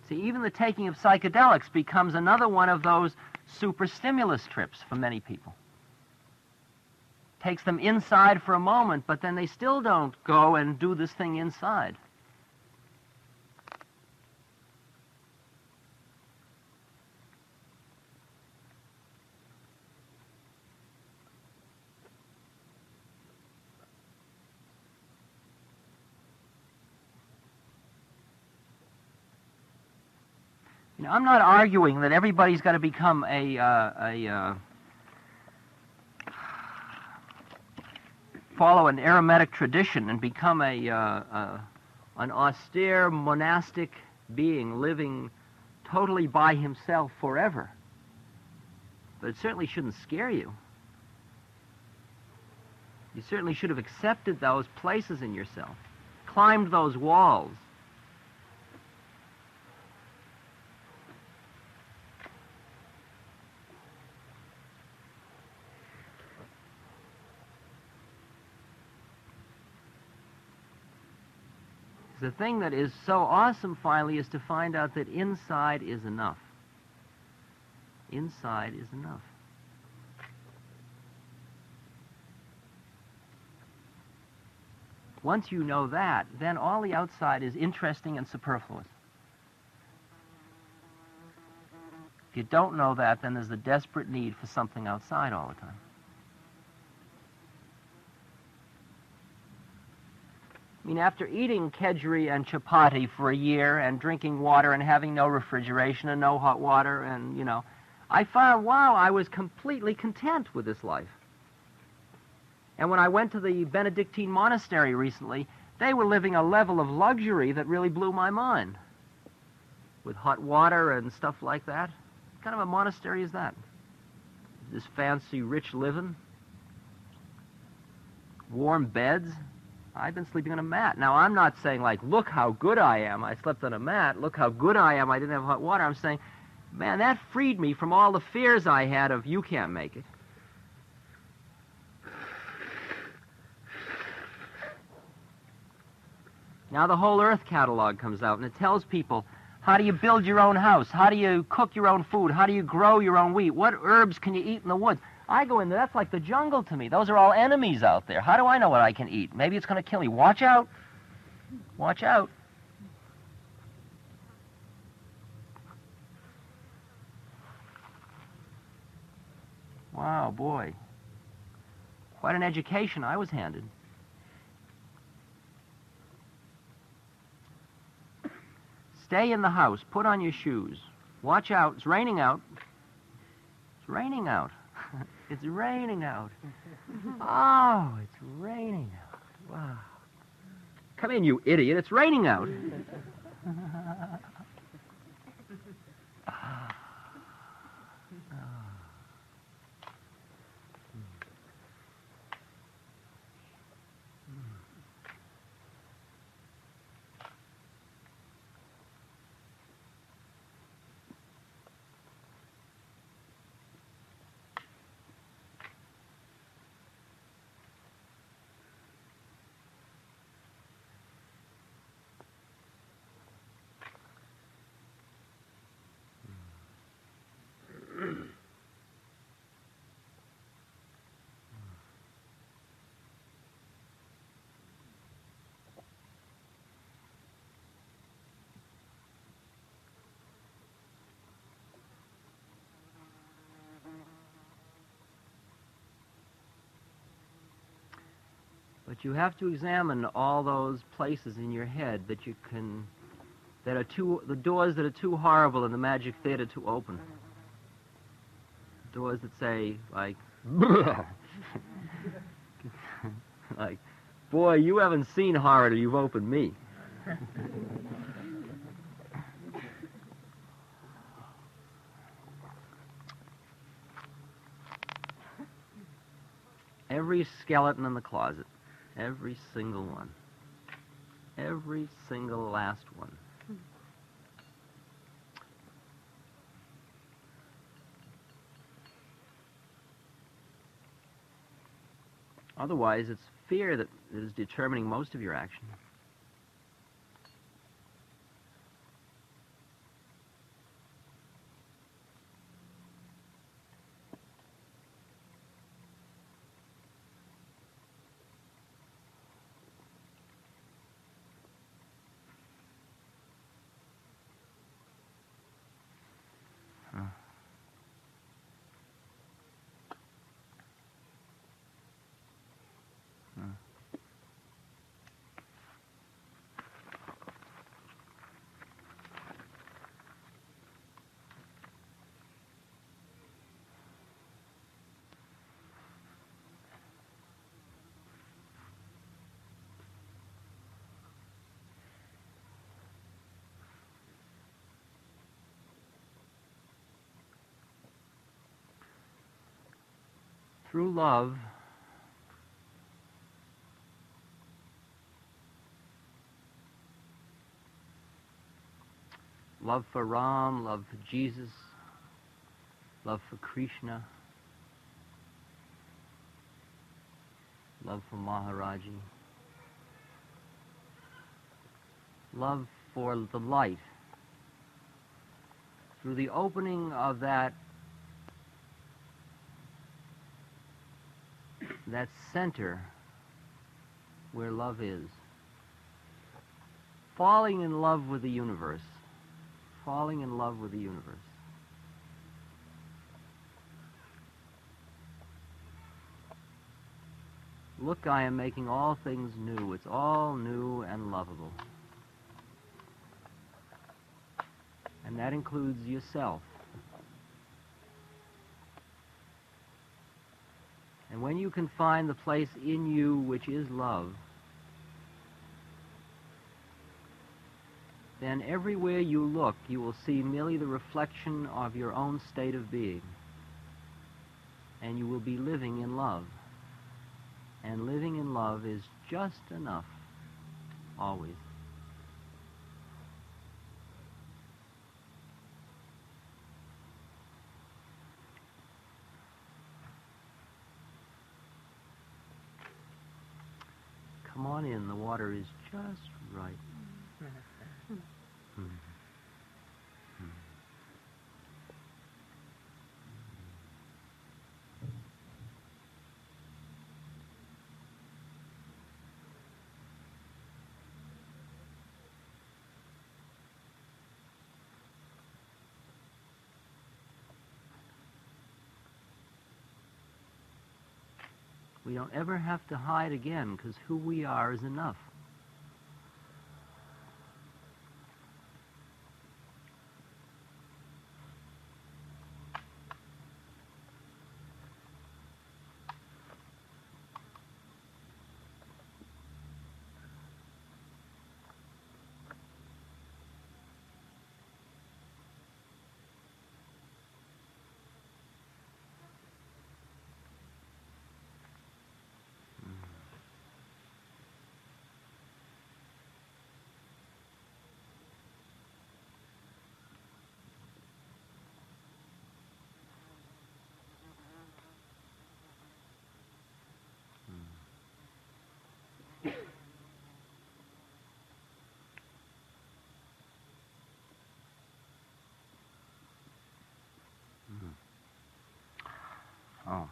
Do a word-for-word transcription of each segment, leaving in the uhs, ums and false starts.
See, even the taking of psychedelics becomes another one of those super stimulus trips for many people. Takes them inside for a moment, but then they still don't go and do this thing inside. You know, I'm not arguing that everybody's got to become a, uh, a uh, follow an Eremitic tradition and become a, uh, uh, an austere monastic being living totally by himself forever. But it certainly shouldn't scare you. You certainly should have accepted those places in yourself, climbed those walls. The thing that is so awesome, finally, is to find out that inside is enough. Inside is enough. Once you know that, then all the outside is interesting and superfluous. If you don't know that, then there's a desperate need for something outside all the time. I mean, after eating kedgeree and chapati for a year and drinking water and having no refrigeration and no hot water and, you know, I found, wow, I was completely content with this life. And when I went to the Benedictine monastery recently, they were living a level of luxury that really blew my mind. With hot water and stuff like that. What kind of a monastery is that? This fancy, rich living? Warm beds? I've been sleeping on a mat. Now, I'm not saying, like, look how good I am. I slept on a mat. Look how good I am. I didn't have hot water. I'm saying, man, that freed me from all the fears I had of you can't make it. Now the whole Earth catalog comes out, and it tells people, how do you build your own house? How do you cook your own food? How do you grow your own wheat? What herbs can you eat in the woods? I go in there, that's like the jungle to me. Those are all enemies out there. How do I know what I can eat? Maybe it's going to kill me. Watch out. Watch out. Wow, boy. Quite an education I was handed. Stay in the house. Put on your shoes. Watch out. It's raining out. It's raining out. It's raining out. Oh, it's raining out. Wow. Come in, you idiot. It's raining out. But you have to examine all those places in your head that you can, that are too, the doors that are too horrible in the magic theater to open. Doors that say, like, like, boy, you haven't seen horror till you've opened me. Every skeleton in the closet. Every single one. Every single last one. Otherwise, it's fear that is determining most of your action. through love, love for Ram, love for Jesus, love for Krishna, love for Maharaji, love for the light. Through the opening of that that center where love is, falling in love with the universe, falling in love with the universe. Look, I am making all things new. It's all new and lovable. And that includes yourself. And when you can find the place in you which is love, then everywhere you look, you will see merely the reflection of your own state of being. And you will be living in love. And living in love is just enough, always. Come on in, the water is just right. Mm-hmm. We don't ever have to hide again, because who we are is enough. Oh.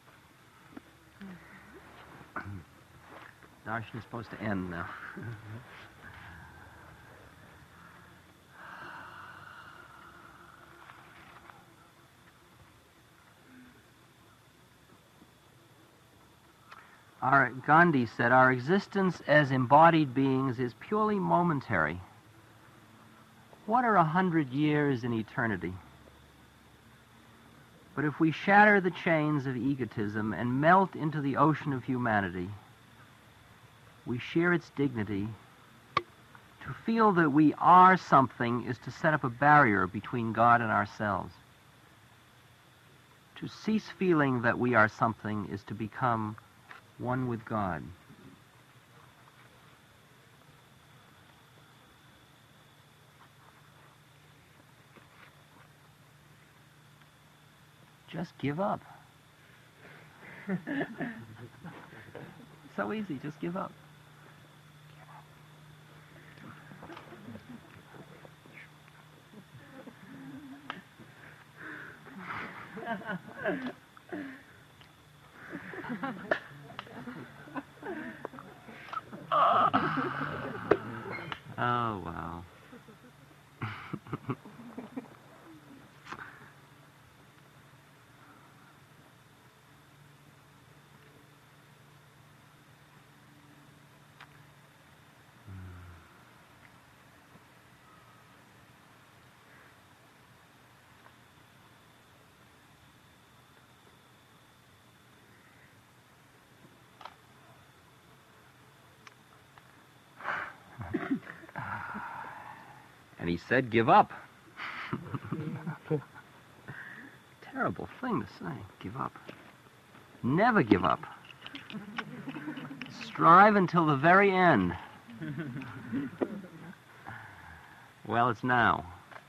Darshan is supposed to end now. Our, Gandhi said, our existence as embodied beings is purely momentary. What are a hundred years in eternity? But if we shatter the chains of egotism and melt into the ocean of humanity, we share its dignity. To feel that we are something is to set up a barrier between God and ourselves. To cease feeling that we are something is to become one with God. Just give up. So easy, just give up. Oh, wow. And he said, give up. Terrible thing to say, give up. Never give up. Strive until the very end. Well, it's now.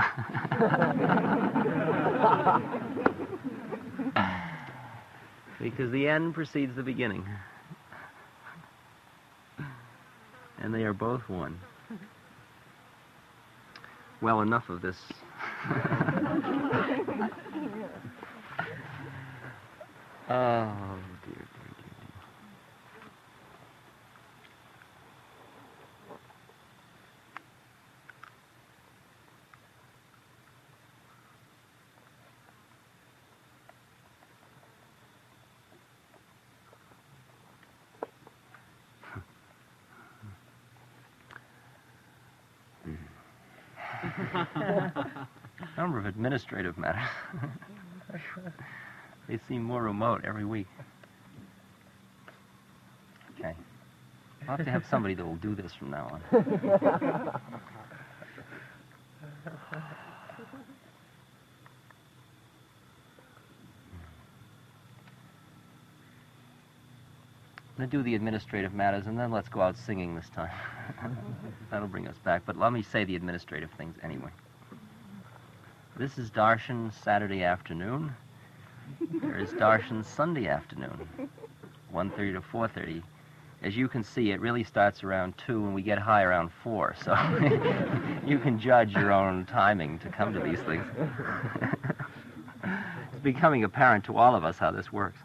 Because the end precedes the beginning. And they are both one. Well, enough of this. Oh, dear, dear, dear. Number of administrative matters. They seem more remote every week. Okay. I'll have to have somebody that will do this from now on. I'm going to do the administrative matters, and then let's go out singing this time. That'll bring us back. But let me say the administrative things anyway. This is Darshan Saturday afternoon. There is Darshan Sunday afternoon, one thirty to four thirty. As you can see, it really starts around two, and we get high around four. So you can judge your own timing to come to these things. It's becoming apparent to all of us how this works.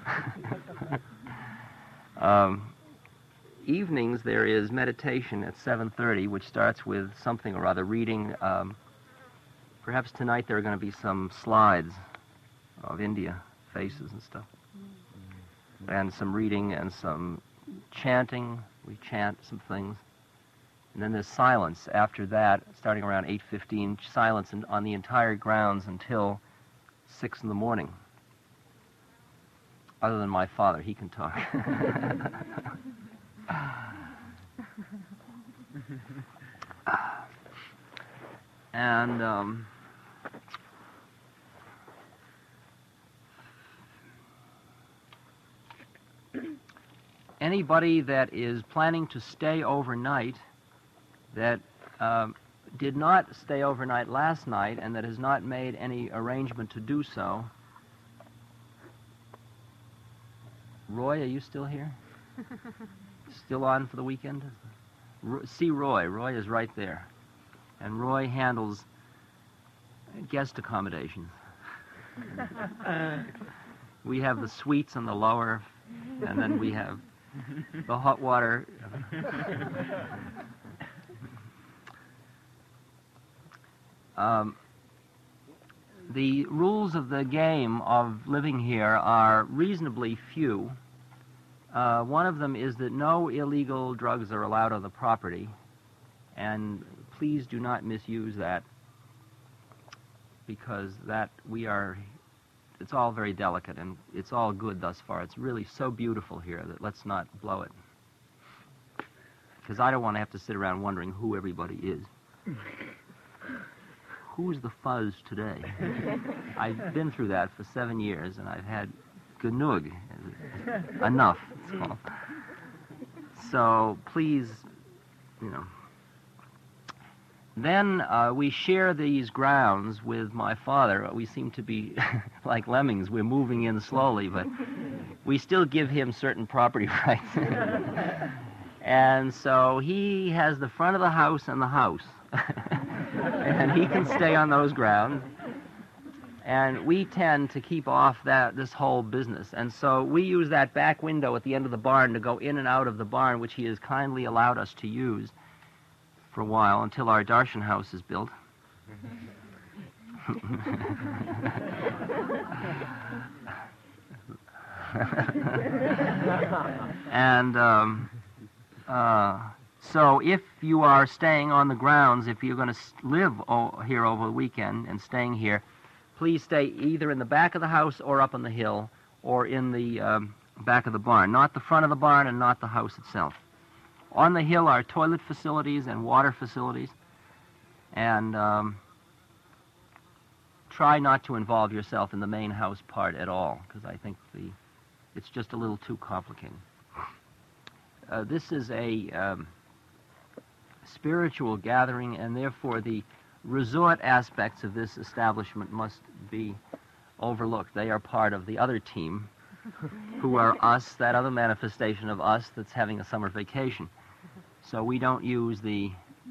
Um, evenings, there is meditation at seven thirty, which starts with something or other, reading. Um, perhaps tonight there are going to be some slides of India, faces and stuff. And some reading and some chanting. We chant some things. And then there's silence after that, starting around eight fifteen, silence in, on the entire grounds until six in the morning. Other than my father, he can talk. And um, anybody that is planning to stay overnight, that um, did not stay overnight last night and that has not made any arrangement to do so, Roy, are you still here? Still on for the weekend? Ro- see Roy. Roy is right there. And Roy handles guest accommodations. We have the suites on the lower, and then we have the hot water. Um, The rules of the game of living here are reasonably few. Uh, one of them is that no illegal drugs are allowed on the property, and please do not misuse that, because that we are, it's all very delicate, and it's all good thus far. It's really so beautiful here that let's not blow it, because I don't want to have to sit around wondering who everybody is. Who's the fuzz today? I've been through that for seven years, and I've had genug, enough, it's called. So please, you know. Then uh, we share these grounds with my father. We seem to be like lemmings. We're moving in slowly, but we still give him certain property rights. And so he has the front of the house and the house. And he can stay on those grounds. And we tend to keep off that this whole business. And so we use that back window at the end of the barn to go in and out of the barn, which he has kindly allowed us to use for a while until our Darshan house is built. And um, uh, so if you are staying on the grounds, if you're going to live o- here over the weekend and staying here, please stay either in the back of the house or up on the hill or in the um, back of the barn, not the front of the barn and not the house itself. On the hill are toilet facilities and water facilities, and um, try not to involve yourself in the main house part at all, because I think the it's just a little too complicated. Uh, this is a um, spiritual gathering, and therefore the resort aspects of this establishment must be overlooked. They are part of the other team, who are us, that other manifestation of us that's having a summer vacation. So we don't use the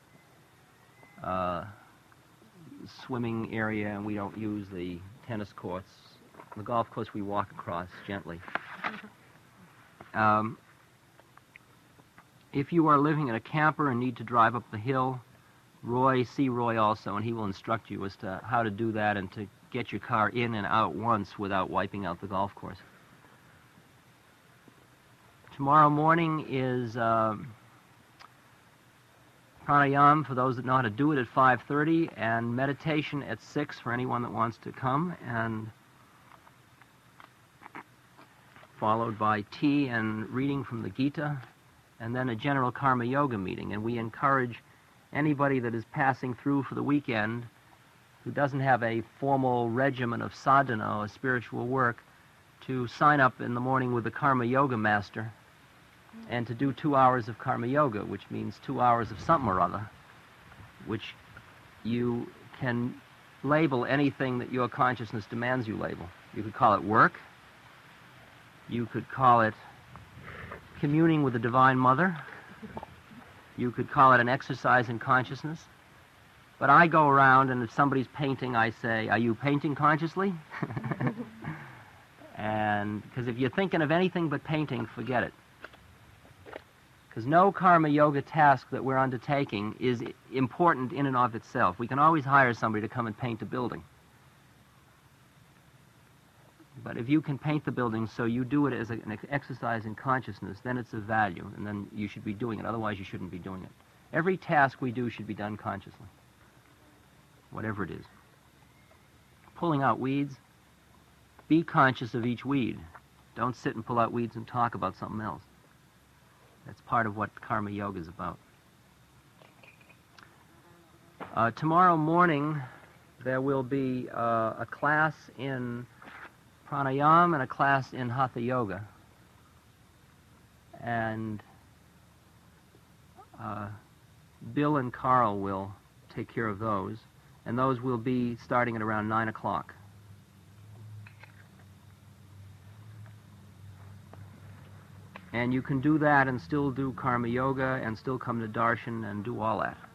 uh, swimming area, and we don't use the tennis courts. The golf course we walk across gently. Um, if you are living in a camper and need to drive up the hill, Roy, see Roy also, and he will instruct you as to how to do that and to get your car in and out once without wiping out the golf course. Tomorrow morning is um, pranayama for those that know how to do it at five thirty, and meditation at six for anyone that wants to come, and followed by tea and reading from the Gita, and then a general karma yoga meeting. And we encourage anybody that is passing through for the weekend who doesn't have a formal regimen of sadhana or spiritual work to sign up in the morning with the karma yoga master and to do two hours of karma yoga, which means two hours of something or other, which you can label anything that your consciousness demands you label. You could call it work. You could call it communing with the Divine Mother. You could call it an exercise in consciousness. But I go around, and if somebody's painting, I say, "Are you painting consciously?" And because if you're thinking of anything but painting, forget it. Because no karma yoga task that we're undertaking is important in and of itself. We can always hire somebody to come and paint a building. But if you can paint the building so you do it as a, an exercise in consciousness, then it's of value, and then you should be doing it. Otherwise, you shouldn't be doing it. Every task we do should be done consciously, whatever it is. Pulling out weeds, be conscious of each weed. Don't sit and pull out weeds and talk about something else. That's part of what karma yoga is about. Uh, tomorrow morning, there will be uh, a class in pranayama and a class in hatha yoga. And uh, Bill and Carl will take care of those. And those will be starting at around nine o'clock. And you can do that and still do karma yoga and still come to darshan and do all that.